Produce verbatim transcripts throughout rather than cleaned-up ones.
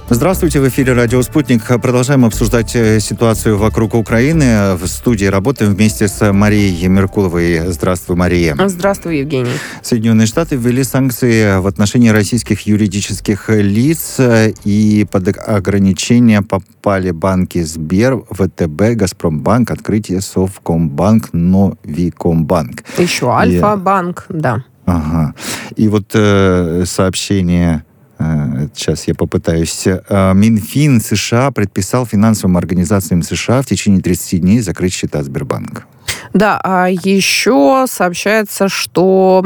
Здравствуйте, в эфире «Радио Спутник». Продолжаем обсуждать ситуацию вокруг Украины. В студии работаем вместе с Марией Меркуловой. Здравствуй, Мария. Здравствуй, Евгений. Соединенные Штаты ввели санкции в отношении российских юридических лиц, и под ограничения попали банки Сбер, ВТБ, Газпромбанк, Открытие, Совкомбанк, Новикомбанк. Еще Альфа-банк, и... да. Ага. И вот э, сообщение... Сейчас я попытаюсь. Минфин США предписал финансовым организациям США в течение тридцати дней закрыть счета Сбербанка. Да, а еще сообщается, что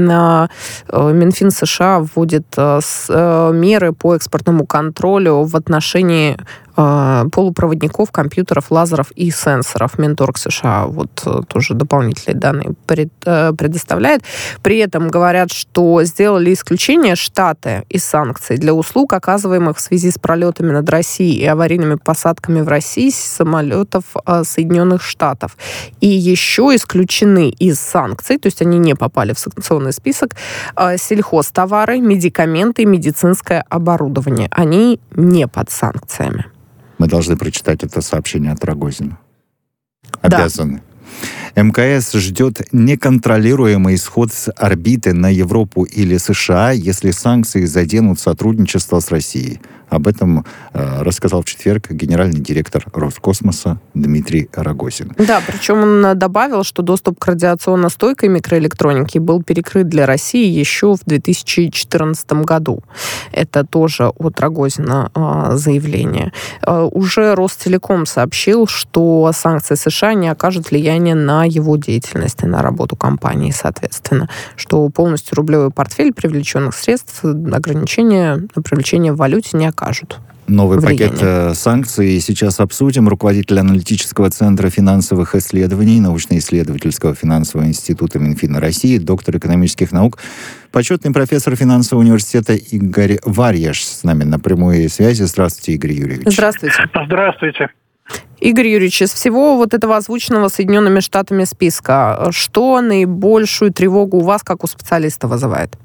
Минфин США вводит меры по экспортному контролю в отношении полупроводников, компьютеров, лазеров и сенсоров. Минторг США вот тоже дополнительные данные пред, предоставляет. При этом говорят, что сделали исключение Штаты из санкций для услуг, оказываемых в связи с пролетами над Россией и аварийными посадками в России самолетов Соединенных Штатов. И еще исключены из санкций, то есть они не попали в санкционный список, сельхозтовары, медикаменты и медицинское оборудование. Они не под санкциями. Мы должны прочитать это сообщение от Рогозина. Обязаны. Да. МКС ждет неконтролируемый исход с орбиты на Европу или США, если санкции заденут сотрудничество с Россией. Об этом э, рассказал в четверг генеральный директор Роскосмоса Дмитрий Рогозин. Да, причем он добавил, что доступ к радиационно стойкой микроэлектронике был перекрыт для России еще в две тысячи четырнадцатом году. Это тоже от Рогозина э, заявление. Э, уже Ростелеком сообщил, что санкции США не окажут влияния на его деятельность и на работу компании, соответственно, что полностью рублевой портфель привлеченных средств ограничения на привлечение в валюте не окажут. Новый влияние. пакет э, санкций сейчас обсудим. Руководитель аналитического центра финансовых исследований научно-исследовательского финансового института Минфина России, доктор экономических наук, почетный профессор финансового университета Игорь Варьяш с нами на прямой связи. Здравствуйте, Игорь Юрьевич. Здравствуйте. Здравствуйте. Игорь Юрьевич, из всего вот этого озвученного Соединенными Штатами списка, что наибольшую тревогу у вас, как у специалиста, вызывает?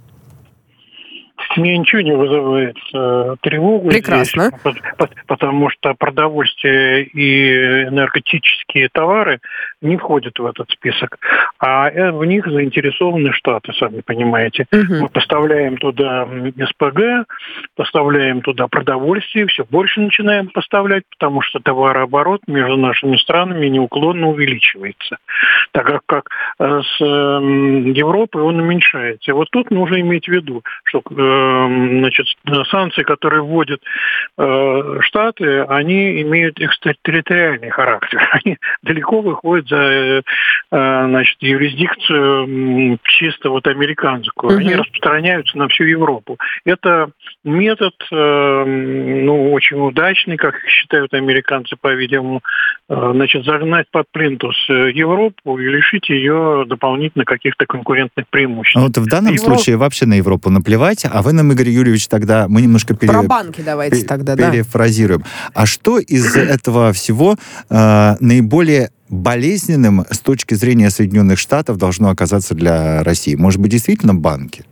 Мне ничего не вызывает э, тревогу. Прекрасно. Здесь, потому что продовольствие и энергетические товары не входят в этот список. А в них заинтересованы Штаты, сами понимаете. Угу. Мы поставляем туда СПГ, поставляем туда продовольствие, все больше начинаем поставлять, потому что товарооборот между нашими странами неуклонно увеличивается. Так как с Европой он уменьшается. И вот тут нужно иметь в виду, что значит, санкции, которые вводят э, Штаты, они имеют экстерриториальный характер. Они далеко выходят за э, значит, юрисдикцию чисто вот американскую. Угу. Они распространяются на всю Европу. Это метод, э, ну, очень удачный, как считают американцы, по-видимому, э, значит, загнать под плинтус Европу и лишить ее дополнительно каких-то конкурентных преимуществ. А вот в данном Европа... случае вообще на Европу наплевать, а вы нам, Игорь Юрьевич, тогда мы немножко пере... Про банки давайте пере... тогда, перефразируем. Да. А что из этого всего э, наиболее болезненным с точки зрения Соединенных Штатов должно оказаться для России? Может быть, действительно банки?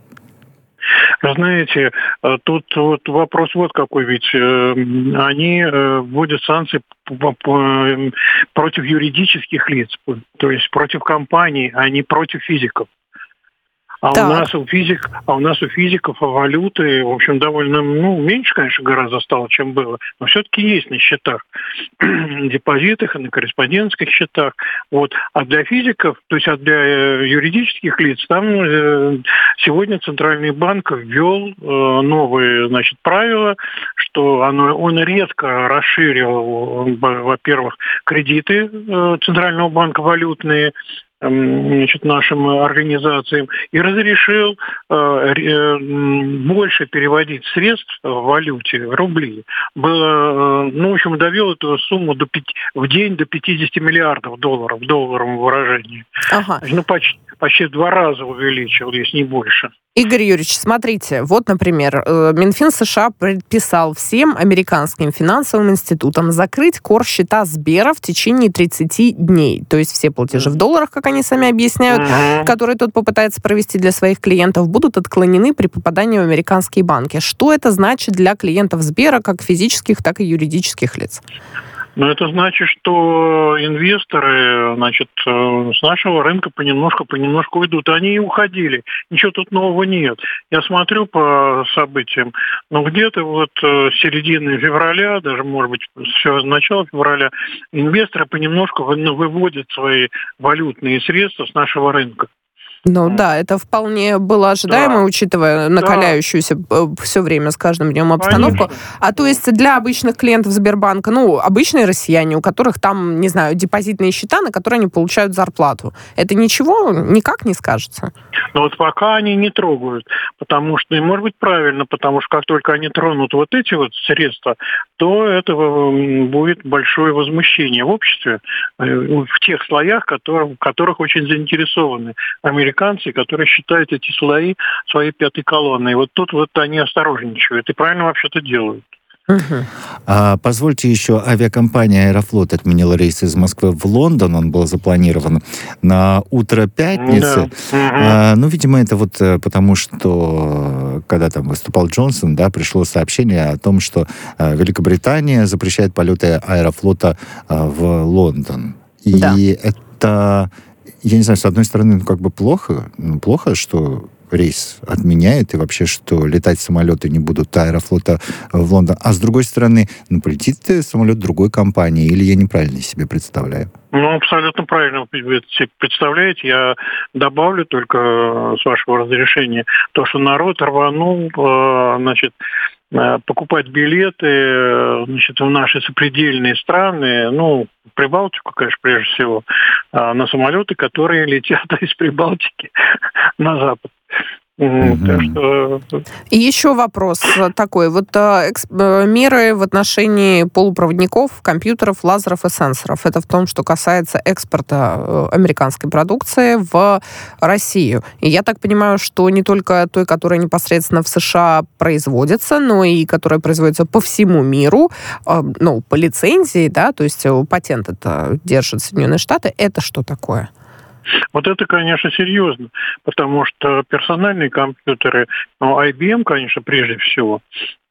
Вы знаете, тут вот вопрос вот какой, ведь э, они э, вводят санкции по, по, против юридических лиц, то есть против компаний, а не против физиков. А у, нас у физик, а у нас у физиков валюты, в общем, довольно, ну, меньше, конечно, гораздо стало, чем было, но все-таки есть на счетах, депозитах и на корреспондентских счетах. Вот. А для физиков, то есть а для юридических лиц, там э, сегодня Центральный банк ввел э, новые, значит, правила, что оно, он редко расширил, во-первых, кредиты э, Центрального банка валютные, значит, нашим организациям и разрешил э, больше переводить средств в валюте, в рубли. Было, ну, в общем, довел эту сумму до пяти, в день до пятьдесят миллиардов долларов в долларовом выражении. Ага. Ну, почти, почти в два раза увеличил, если не больше. Игорь Юрьевич, смотрите, вот, например, Минфин США предписал всем американским финансовым институтам закрыть корсчета Сбера в течение тридцати дней. То есть все платежи в долларах, как они сами объясняют, uh-huh. которые тот попытается провести для своих клиентов, будут отклонены при попадании в американские банки. Что это значит для клиентов Сбера, как физических, так и юридических лиц? Но это значит, что инвесторы, значит, с нашего рынка понемножку, понемножку уйдут. Они и уходили. Ничего тут нового нет. Я смотрю по событиям, но где-то вот с середины февраля, даже, может быть, с начала февраля, инвесторы понемножку выводят свои валютные средства с нашего рынка. Ну да, это вполне было ожидаемо, да. учитывая накаляющуюся да. все время с каждым днем обстановку. Конечно. А то есть для обычных клиентов Сбербанка, ну, обычные россияне, у которых там, не знаю, депозитные счета, на которые они получают зарплату, это ничего никак не скажется? Но вот пока они не трогают, потому что, и может быть правильно, потому что как только они тронут вот эти вот средства, то этого будет большое возмущение в обществе, в тех слоях, которые, в которых очень заинтересованы американцы, которые считают эти слои своей пятой колонной. И вот тут вот они осторожничают и правильно вообще-то делают. Uh-huh. А, позвольте еще, авиакомпания «Аэрофлот» отменила рейс из Москвы в Лондон. Он был запланирован на утро пятницы. Да. Uh-huh. А, ну, видимо, это вот потому, что когда там выступал Джонсон, да, пришло сообщение о том, что а, Великобритания запрещает полеты «Аэрофлота» а, в Лондон. И да. это, я не знаю, с одной стороны, ну, как бы плохо, ну, плохо, что рейс отменяют, и вообще, что летать самолеты не будут Аэрофлота в Лондон. А с другой стороны, ну, полетит самолет другой компании, или я неправильно себе представляю? Ну, абсолютно правильно вы представляете. Я добавлю только, с вашего разрешения, то, что народ рванул, значит, покупать билеты, значит, в наши сопредельные страны, ну, Прибалтику, конечно, прежде всего, на самолеты, которые летят из Прибалтики на запад. Mm-hmm. Что... И еще вопрос такой. Вот эксп... меры в отношении полупроводников, компьютеров, лазеров и сенсоров. Это в том, что касается экспорта американской продукции в Россию. И я так понимаю, что не только той, которая непосредственно в США производится, но и которая производится по всему миру, ну, по лицензии, да, то есть патент это держат Соединенные Штаты. Это что такое? Вот это, конечно, серьезно, потому что персональные компьютеры, ну, ай би эм, конечно, прежде всего,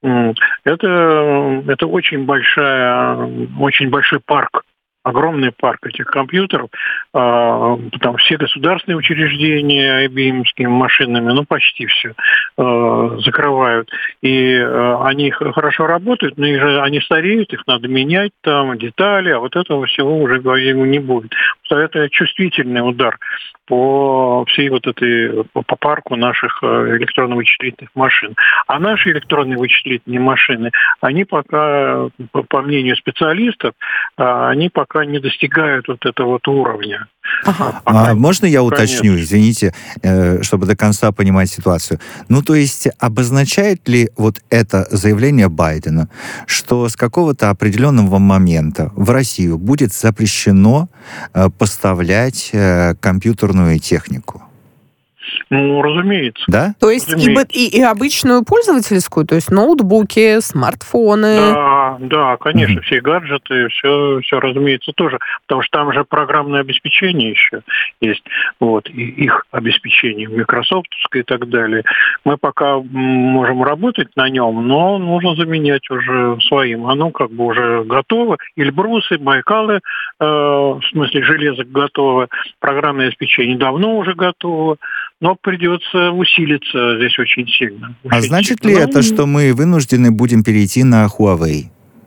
это, это очень большая, очень большой парк, огромный парк этих компьютеров, там все государственные учреждения ай би эм-скими машинами, ну, почти все, закрывают. И они хорошо работают, но их же, они стареют, их надо менять, там, детали, а вот этого всего уже, по-моему, не будет. Это чувствительный удар по всей вот этой, по парку наших электронно-вычислительных машин. А наши электронные вычислительные машины, они пока, по мнению специалистов, они пока не достигают вот этого вот уровня. Ага. А можно я уточню, конечно. Извините, чтобы до конца понимать ситуацию? Ну, то есть, обозначает ли вот это заявление Байдена, что с какого-то определенного момента в Россию будет запрещено поставлять компьютерную технику? Ну, разумеется. Да? То есть разумеется. И, и, и обычную пользовательскую, то есть ноутбуки, смартфоны. Да, да, конечно, mm-hmm. все гаджеты, все, все, разумеется, тоже. Потому что там же программное обеспечение еще есть. Вот, и их обеспечение, микрософтовское и так далее. Мы пока можем работать на нем, но нужно заменять уже своим. Оно как бы уже готово. Эльбрусы, Байкалы, э, в смысле железо готово. Программное обеспечение давно уже готово. Но придется усилиться здесь очень сильно. Очень а значит сильно. ли это, что мы вынуждены будем перейти на Huawei?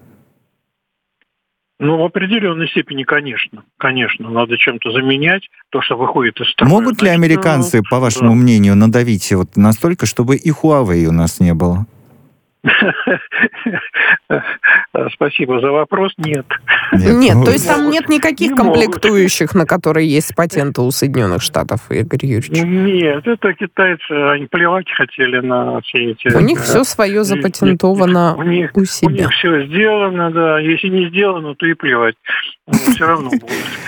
Ну, в определенной степени, конечно. Конечно, надо чем-то заменять то, что выходит из строя. Могут ли американцы, ну, по вашему да. мнению, надавить вот настолько, чтобы и Huawei у нас не было? Спасибо за вопрос. Нет. Нет, нет, то есть там нет никаких не комплектующих, могут. На которые есть патенты у Соединенных Штатов, Игорь Юрьевич? Нет, это китайцы, они плевать хотели на все эти... У них да, все свое запатентовано у них, у себя. У них все сделано, да. Если не сделано, то и плевать. все равно будут.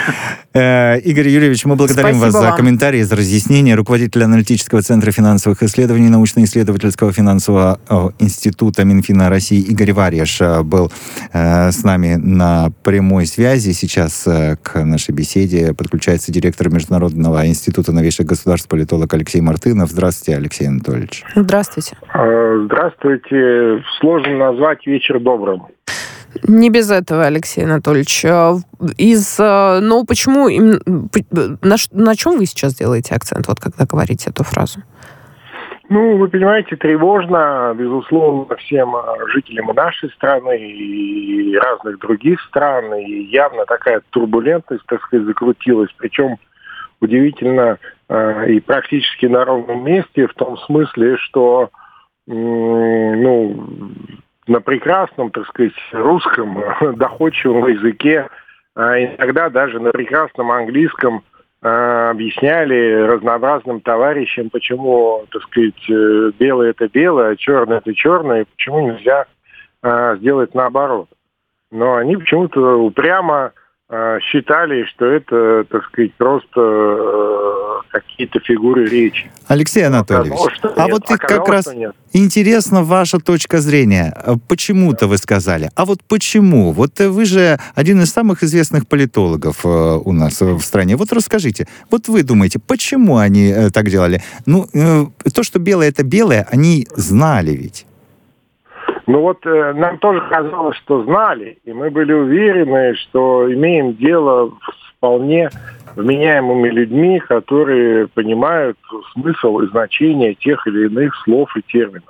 Игорь Юрьевич, мы благодарим Спасибо вас за вам. комментарии, за разъяснения. Руководитель аналитического центра финансовых исследований научно-исследовательского финансового института Минфина России Игорь Варьяш был э, с нами на прямой связи. Сейчас э, к нашей беседе подключается директор Международного института новейших государств, политолог Алексей Мартынов. Здравствуйте, Алексей Анатольевич. Здравствуйте. Здравствуйте. Сложно назвать вечер добрым. Не без этого, Алексей Анатольевич. Из, ну, почему, на, на чем вы сейчас делаете акцент, вот когда говорите эту фразу? Ну, вы понимаете, тревожно, безусловно, всем жителям и нашей страны, и разных других стран, и явно такая турбулентность, так сказать, закрутилась, причем удивительно и практически на ровном месте, в том смысле, что, ну, на прекрасном, так сказать, русском доходчивом языке, иногда даже на прекрасном английском объясняли разнообразным товарищам, почему, так сказать, белое это белое, а черное это черное, и почему нельзя сделать наоборот. Но они почему-то упрямо считали, что это, так сказать, просто какие-то фигуры речи. Алексей Анатольевич, а вот и как раз интересна ваша точка зрения. Почему-то вы сказали. А вот почему? Вот вы же один из самых известных политологов у нас в стране. Вот расскажите, вот вы думаете, почему они так делали? Ну, то, что белое это белое, они знали ведь. Ну вот э, нам тоже казалось, что знали, и мы были уверены, что имеем дело с вполне вменяемыми людьми, которые понимают смысл и значение тех или иных слов и терминов.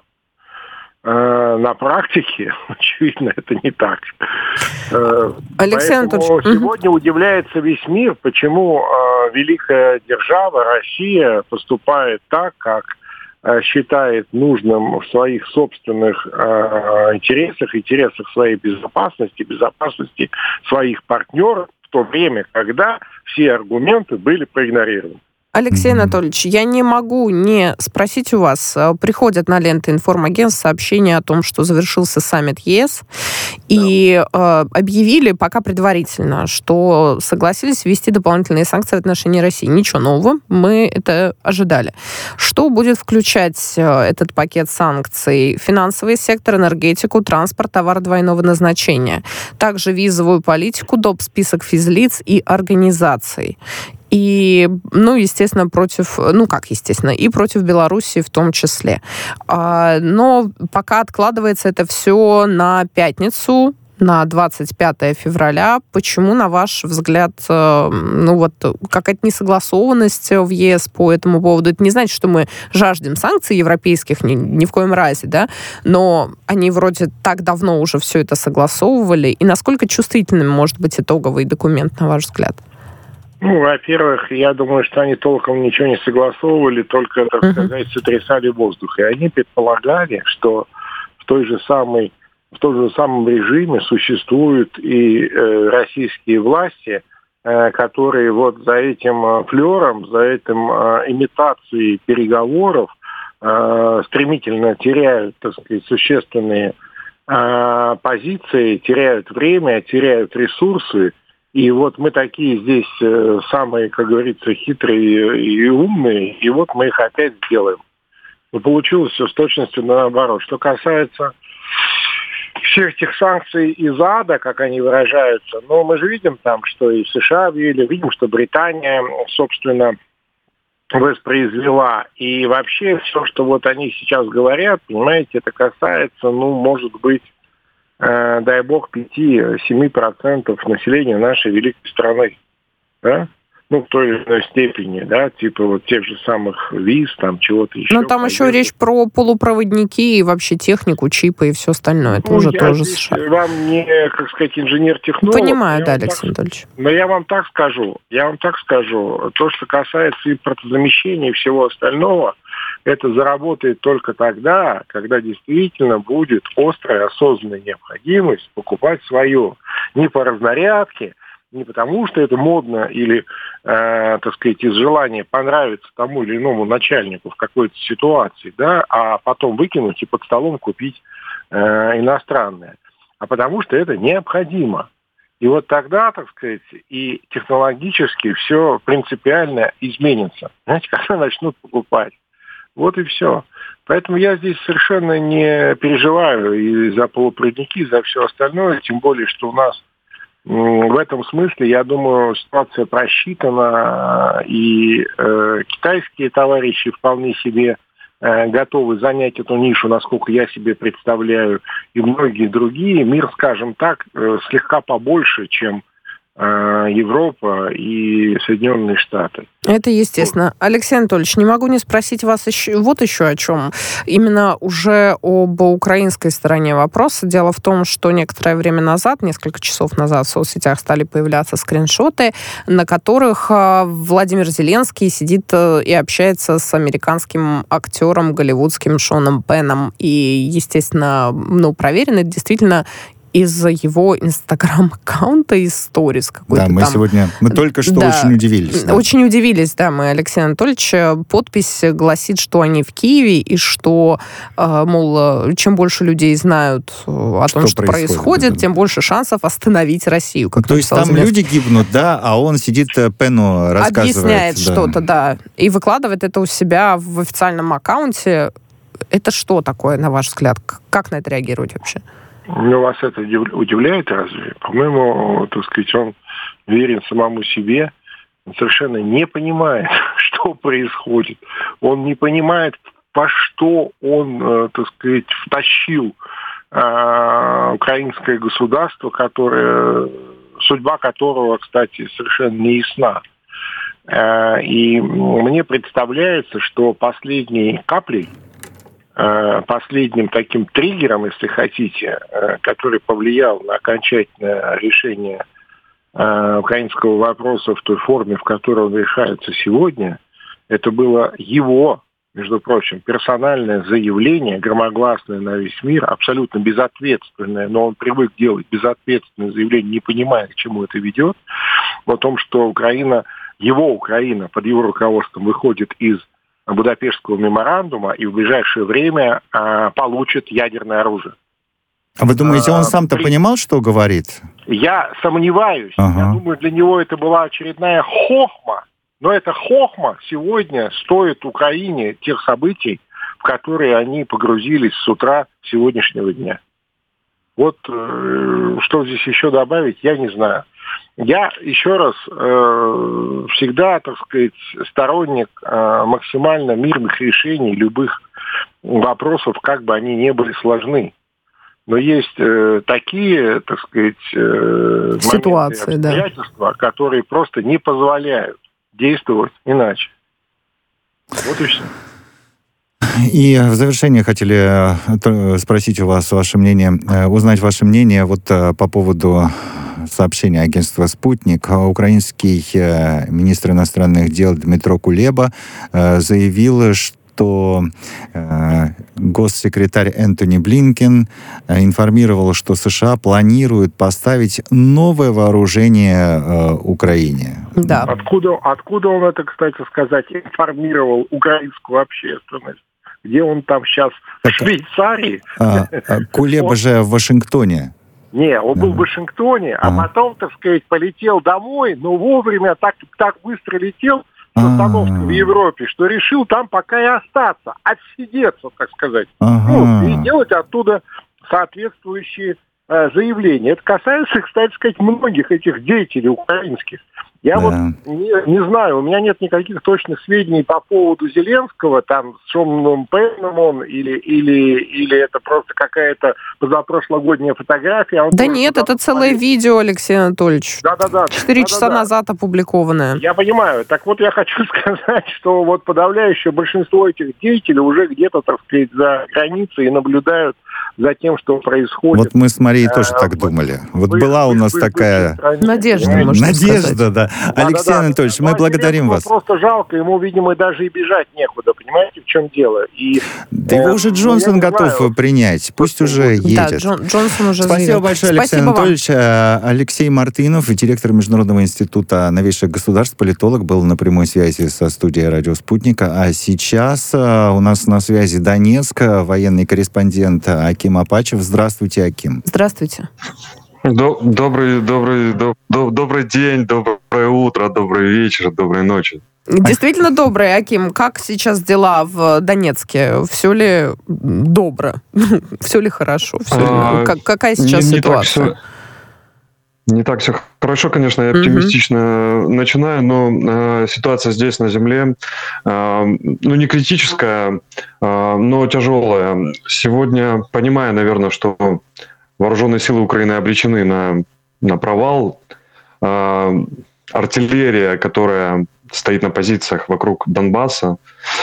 Э, на практике, очевидно, это не так. Э, Алексей Анатольевич. Сегодня угу. удивляется весь мир, почему э, великая держава Россия поступает так, как считает нужным в своих собственных э, интересах, интересах своей безопасности, безопасности своих партнеров, в то время, когда все аргументы были проигнорированы. Алексей Анатольевич, я не могу не спросить у вас. Приходят на ленты информагентств сообщения о том, что завершился саммит ЕС, и э, объявили пока предварительно, что согласились ввести дополнительные санкции в отношении России. Ничего нового, мы это ожидали. Что будет включать этот пакет санкций? Финансовый сектор, энергетику, транспорт, товары двойного назначения. Также визовую политику, доп. Список физлиц и организаций. И, ну, естественно, против, ну, как естественно, и против Белоруссии в том числе. Но пока откладывается это все на пятницу, на двадцать пятое февраля. Почему, на ваш взгляд, ну, вот какая-то несогласованность в ЕС по этому поводу? Это не значит, что мы жаждем санкций европейских, ни, ни в коем разе, да, но они вроде так давно уже все это согласовывали. И насколько чувствительным может быть итоговый документ, на ваш взгляд? Ну, во-первых, я думаю, что они толком ничего не согласовывали, только, так сказать, сотрясали воздух. И они предполагали, что в той же самой, в том же самом режиме существуют и э, российские власти, э, которые вот за этим э, флером, за этим э, имитацией переговоров э, стремительно теряют, так сказать, существенные э, позиции, теряют время, теряют ресурсы. И вот мы такие здесь э, самые, как говорится, хитрые и умные, и вот мы их опять сделаем. Но получилось все с точностью наоборот. Что касается всех этих санкций из ада, как они выражаются, но мы же видим там, что и США объявили, видим, что Британия, собственно, воспроизвела. И вообще все, что вот они сейчас говорят, понимаете, это касается, ну, может быть, Э, дай бог, пять-семь процентов населения нашей великой страны, да? Ну, в той или иной степени, да, типа вот тех же самых виз, там, чего-то еще. Но там еще речь про полупроводники и вообще технику, чипы и все остальное. Это ну, уже я тоже здесь США. Вам не, как сказать, инженер-технолог. Понимаю, да, Алексей Анатольевич. Но я вам так скажу, я вам так скажу, то, что касается импортозамещения и всего остального, это заработает только тогда, когда действительно будет острая осознанная необходимость покупать свое. Не по разнарядке, не потому что это модно или, э, так сказать, из желания понравиться тому или иному начальнику в какой-то ситуации, да, а потом выкинуть и под столом купить э, иностранное. А потому что это необходимо. И вот тогда, так сказать, и технологически все принципиально изменится. Знаете, когда начнут покупать. Вот и все. Поэтому я здесь совершенно не переживаю и за полупроводники, и за все остальное, тем более, что у нас в этом смысле, я думаю, ситуация просчитана, и э, китайские товарищи вполне себе э, готовы занять эту нишу, насколько я себе представляю, и многие другие. Мир, скажем так, э, слегка побольше, чем э, Европа и Соединенные Штаты. Это естественно. Алексей Анатольевич, не могу не спросить вас еще, вот еще о чем. Именно уже об украинской стороне вопроса. Дело в том, что некоторое время назад, несколько часов назад в соцсетях стали появляться скриншоты, на которых Владимир Зеленский сидит и общается с американским актером голливудским Шоном Пенном. И, естественно, ну, проверено, это действительно из-за его инстаграм-аккаунта, из сторис какой-то. Да, мы там. сегодня, мы только что да, очень удивились. Да. Очень удивились, да, мы, Алексей Анатольевич. Подпись гласит, что они в Киеве, и что, мол, чем больше людей знают о что том, что происходит, происходит да, тем да. больше шансов остановить Россию. Как То есть там Зеленский. Люди гибнут, да, а он сидит, Пену рассказывает. Объясняет да. что-то, да, и выкладывает это у себя в официальном аккаунте. Это что такое, на ваш взгляд? Как на это реагировать вообще? Ну, вас это удивляет разве? По-моему, так сказать, он верен самому себе, он совершенно не понимает, что происходит. Он не понимает, по что он, так сказать, втащил э, украинское государство, которое, судьба которого, кстати, совершенно не ясна. Э, и мне представляется, что последней каплей, последним таким триггером, если хотите, который повлиял на окончательное решение украинского вопроса в той форме, в которой он решается сегодня, это было его, между прочим, персональное заявление, громогласное на весь мир, абсолютно безответственное, но он привык делать безответственное заявление, не понимая, к чему это ведет, о том, что Украина, его Украина под его руководством выходит из Будапештского меморандума и в ближайшее время а, получит ядерное оружие. А вы думаете, он сам-то При... понимал, что говорит? Я сомневаюсь. Ага. Я думаю, для него это была очередная хохма. Но эта хохма сегодня стоит Украине тех событий, в которые они погрузились с утра сегодняшнего дня. Вот э, что здесь еще добавить, я не знаю. Я еще раз э, всегда, так сказать, сторонник э, максимально мирных решений любых вопросов, как бы они ни были сложны. Но есть э, такие, так сказать, э, ситуации, моменты, обстоятельства, да. которые просто не позволяют действовать иначе. Вот и все. И в завершение хотели спросить у вас ваше мнение, узнать ваше мнение вот по поводу сообщения агентства «Спутник». Украинский министр иностранных дел Дмитро Кулеба заявил, что госсекретарь Энтони Блинкен информировал, что США планируют поставить новое вооружение Украине. Да. Откуда, откуда он это, кстати сказать, информировал украинскую общественность? Где он там сейчас? В Швейцарии? А, Кулеба он... же в Вашингтоне. Не, он был в Вашингтоне, а, а потом, так сказать, полетел домой, но вовремя так, так быстро летел с остановки в Европе, что решил там пока и остаться, отсидеться, так сказать. Ага. Ну, и делать оттуда соответствующие э, заявления. Это касается, кстати сказать, многих этих деятелей украинских. Я да. вот не, не знаю, у меня нет никаких точных сведений по поводу Зеленского, там, с Шоном Пенном он, или, или, или это просто какая-то позапрошлогодняя фотография. Он да нет, это целое смотреть. Видео, Алексей Анатольевич. Да-да-да. Четыре да, часа да, да. назад опубликованное. Я понимаю. Так вот, я хочу сказать, что вот подавляющее большинство этих деятелей уже где-то, так сказать, за границей и наблюдают за тем, что происходит. Вот мы с Марией тоже а, так думали. Вот вы, была вы, у нас вы, такая... Надежда, да, можно Надежда, сказать. да. Да, Алексей да, Анатольевич, да, мы благодарим вас. Просто жалко, ему, видимо, даже и бежать некуда. Понимаете, в чем дело? И, да э, его уже Джонсон готов знаю. принять. Пусть уже едет. Да, Джон, Джонсон уже Спасибо заявил. большое, Алексей Спасибо Анатольевич. Вам. Алексей Мартынов, директор Международного института новейших государств, политолог, был на прямой связи со студией «Радио Спутника». А сейчас у нас на связи Донецк, военный корреспондент Аким Апачев. Здравствуйте, Аким. Здравствуйте. Добрый, добрый, доб, добрый день, доброе утро, добрый вечер, доброй ночи. Действительно добрый, Аким. Как сейчас дела в Донецке? Все ли добро? Все ли хорошо? Все ли... А, как, какая сейчас не, ситуация? Не так, все, не так все хорошо, конечно, я оптимистично mm-hmm. начинаю, но э, ситуация здесь, на земле, э, ну, не критическая, э, но тяжелая. Сегодня, понимая, наверное, что вооруженные силы Украины обречены на, на провал, э, артиллерия, которая стоит на позициях вокруг Донбасса,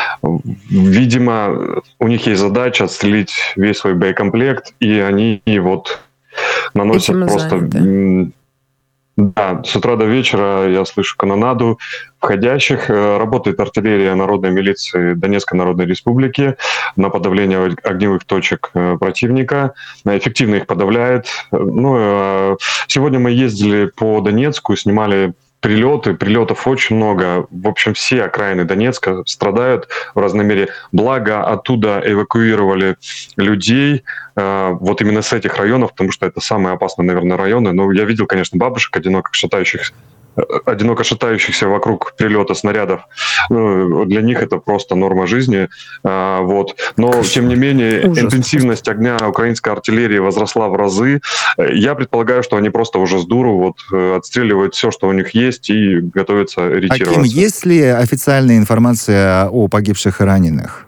видимо, у них есть задача отстрелить весь свой боекомплект, и они вот наносят Этим просто... заняты. Да, с утра до вечера я слышу канонаду входящих. Работает артиллерия народной милиции Донецкой Народной Республики на подавление огневых точек противника. Эффективно их подавляет. Ну, сегодня мы ездили по Донецку, снимали прилеты, прилетов очень много. В общем, все окраины Донецка страдают в разной мере. Благо, оттуда эвакуировали людей, э, вот именно с этих районов, потому что это самые опасные, наверное, районы. Но я видел, конечно, бабушек, одиноко шатающихся, одиноко шатающихся вокруг прилета снарядов. Ну, для них это просто норма жизни. А, вот. Но, тем не менее, Ужас. Интенсивность огня украинской артиллерии возросла в разы. Я предполагаю, что они просто уже с дуру вот, отстреливают все, что у них есть, и готовятся ретироваться. Аким, есть ли официальная информация о погибших и раненых?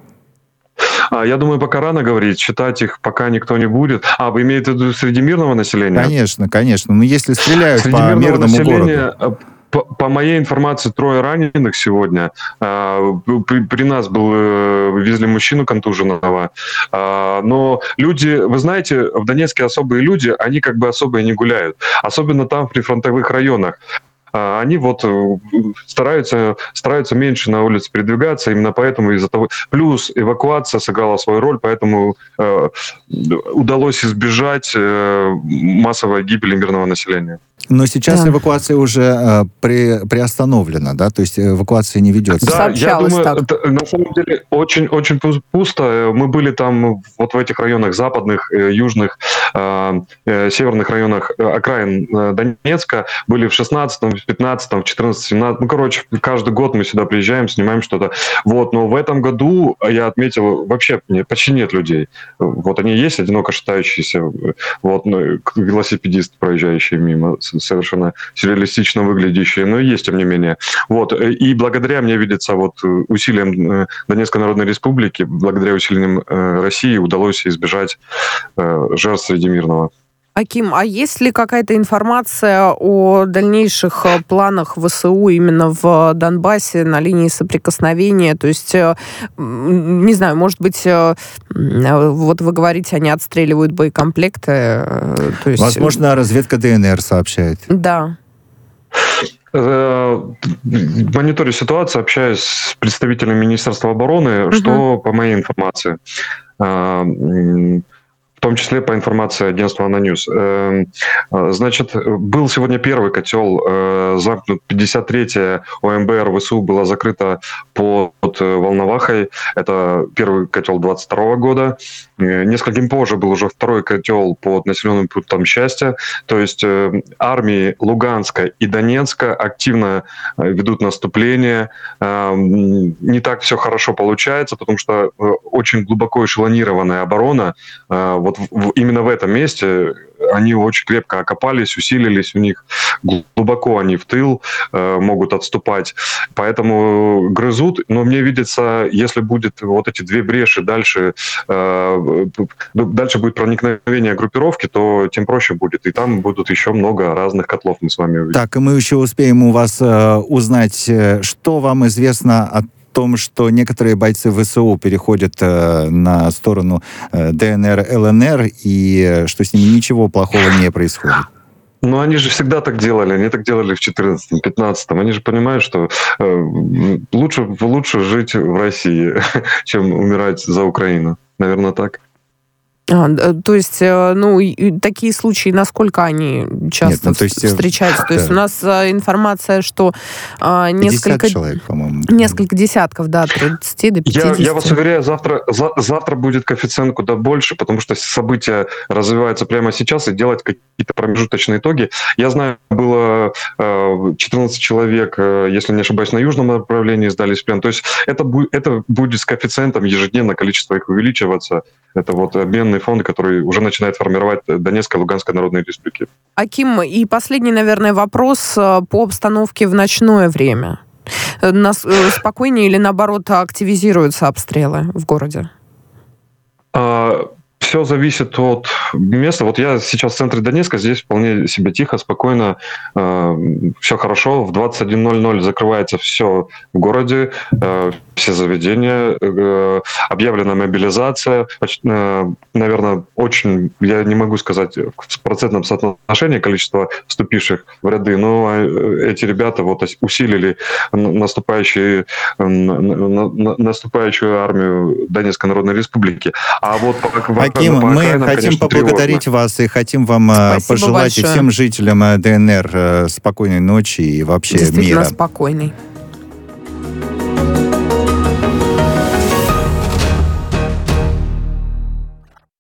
Я думаю, пока рано говорить, считать их пока никто не будет. А, вы имеете в виду среди мирного населения? Конечно, конечно. Но если стреляют среди по мирному городу... По, по моей информации, трое раненых сегодня. При, при нас был, везли мужчину контуженного. Но люди, вы знаете, в Донецке особые люди, они как бы особо и не гуляют. Особенно там, в прифронтовых районах. Они вот стараются, стараются меньше на улице передвигаться, именно поэтому из-за того... Плюс эвакуация сыграла свою роль, поэтому э, удалось избежать э, массовой гибели мирного населения. Но сейчас да. эвакуация уже э, при, приостановлена, да? То есть эвакуация не ведется. Да, я думаю, так. это, на самом деле очень, очень пусто. Мы были там вот в этих районах западных, южных, э, северных районах окраин Донецка. Были в шестнадцатом, в пятнадцатом, в четырнадцатом, семнадцатом. Ну, короче, каждый год мы сюда приезжаем, снимаем что-то. Вот, но в этом году, я отметил, вообще почти нет людей. Вот они есть, одиноко шатающиеся, вот, ну, велосипедисты, проезжающие мимо, совершенно сюрреалистично выглядящие, но есть, тем не менее. Вот. И благодаря, мне видится, вот усилиям Донецкой Народной Республики, благодаря усилиям России удалось избежать жертв среди мирного. Аким, а есть ли какая-то информация о дальнейших планах ВСУ именно в Донбассе на линии соприкосновения? То есть, не знаю, может быть, вот вы говорите, они отстреливают боекомплекты. То есть... Возможно, разведка ДНР сообщает. Да. Мониторю ситуацию, общаюсь с представителями Министерства обороны, угу. что, по моей информации, в том числе по информации агентства «Аноньюз». Значит, был сегодня первый котел, замкнут пятьдесят третья ОМБР ВСУ была закрыта под Волновахой. Это первый котел двадцать второго года. Несколько позже был уже второй котел под населенным пунктом Счастья. То есть армии Луганска и Донецка активно ведут наступление. Не так все хорошо получается, потому что очень глубоко эшелонированная оборона. Вот именно в этом месте они очень крепко окопались, усилились, у них глубоко они в тыл э, могут отступать, поэтому грызут, но мне видится, если будет вот эти две бреши дальше, э, дальше будет проникновение группировки, то тем проще будет, и там будут еще много разных котлов мы с вами увидим. Так, и мы еще успеем у вас э, узнать, что вам известно о том, что некоторые бойцы ВСУ переходят э, на сторону э, ДНР, ЛНР, и э, что с ними ничего плохого не происходит. Ну, они же всегда так делали, они так делали в четырнадцатом, пятнадцатом. Они же понимают, что э, лучше, лучше жить в России, чем умирать за Украину. Наверное, так. А, то есть, ну, такие случаи, насколько они часто Нет, ну, то есть, встречаются? То есть да. у нас информация, что а, несколько... человек, по-моему. Несколько десятков, да, от тридцати до пятидесяти. Я, я вас уверяю, завтра, за, завтра будет коэффициент куда больше, потому что события развиваются прямо сейчас, и делать какие-то промежуточные итоги. Я знаю, было э, четырнадцать человек, э, если не ошибаюсь, на южном направлении сдались в плен. То есть это, бу- это будет с коэффициентом ежедневно количество их увеличиваться. Это вот обменный фонд, который уже начинает формировать Донецкая и Луганская народные республики. Аким, и последний, наверное, вопрос по обстановке в ночное время. Нас спокойнее или, наоборот, активизируются обстрелы в городе? А... Все зависит от места. Вот я сейчас в центре Донецка, здесь вполне себе тихо, спокойно, э, все хорошо. В двадцать один ноль ноль закрывается все в городе, э, все заведения, э, объявлена мобилизация. Э, наверное, очень, я не могу сказать в процентном соотношении количество вступивших в ряды, но эти ребята вот усилили наступающие, наступающую армию Донецкой Народной Республики. А вот по Аким, мы окраинам, хотим конечно, поблагодарить тревожно. вас и хотим вам Спасибо пожелать большое. И всем жителям ДНР спокойной ночи и вообще мира. Спокойной.